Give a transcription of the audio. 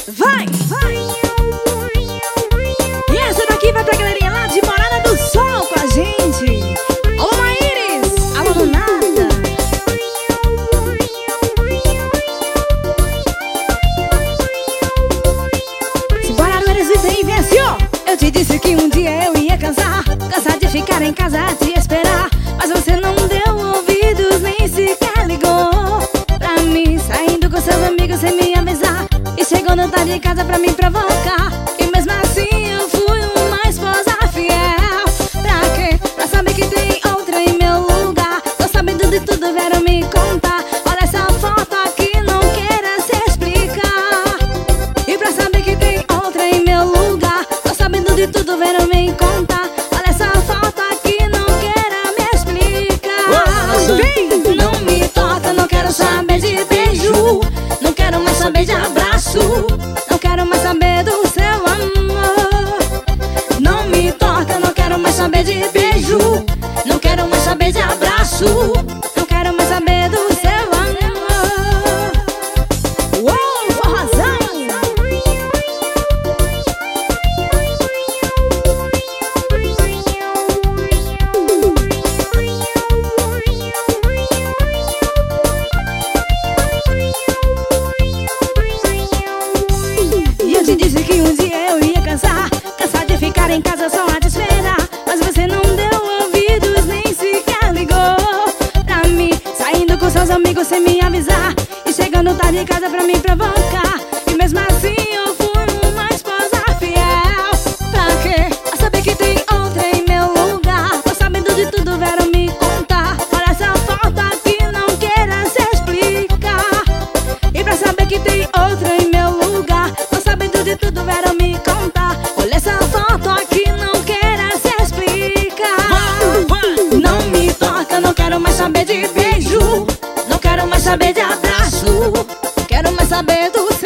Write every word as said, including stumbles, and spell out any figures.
Vai, vai. E essa daqui vai pra galerinha lá de Morada do Sol com a gente. Alô, Maíris, alô, Lunada. Simbora, Lueres, e vem, venceu. Eu te disse que um dia eu ia cansar, cansar de ficar em casa a te esperar, mas você não deu ouvidos, nem sequer ligou pra mim, saindo com seus amigos sem me avisar, e chegando tarde em casa pra me provocar. E mesmo assim eu fui uma esposa fiel. Pra quê? Pra saber que tem outra em meu lugar. Tô sabendo de tudo, vieram me contar. Olha essa foto aqui, não queira se explicar. E pra saber que tem outra em meu lugar, tô sabendo de tudo, vieram me contar. Olha essa foto aqui, não queira me explicar. Vem! Não me toca, não quero saber de beijo, não quero mais saber de abraço, não quero mais saber do seu amor. Não me toca, não quero mais saber de beijo, não quero mais saber de abraço, não quero mais saber do seu amor. Uou, forrozão! E eu te disse que um dia eu ia cansar, cansar de ficar em casa só a te esperar, mas você não deu ouvidos, nem sequer ligou pra mim, saindo com seus amigos sem me avisar, e chegando tarde em casa pra me provocar. E mesmo assim eu fui uma esposa fiel. Pra quê? Pra saber que tem outra em meu lugar, tô sabendo de tudo, vieram me contar. Olha essa foto aqui, não queira se explicar. E pra saber que tem outra em meu lugar, tô sabendo de tudo, vieram me contar. Olha essa foto aqui, não queira se explicar. Não me toca, não quero mais saber de beijo, não quero mais saber de abraço, quero mais saber do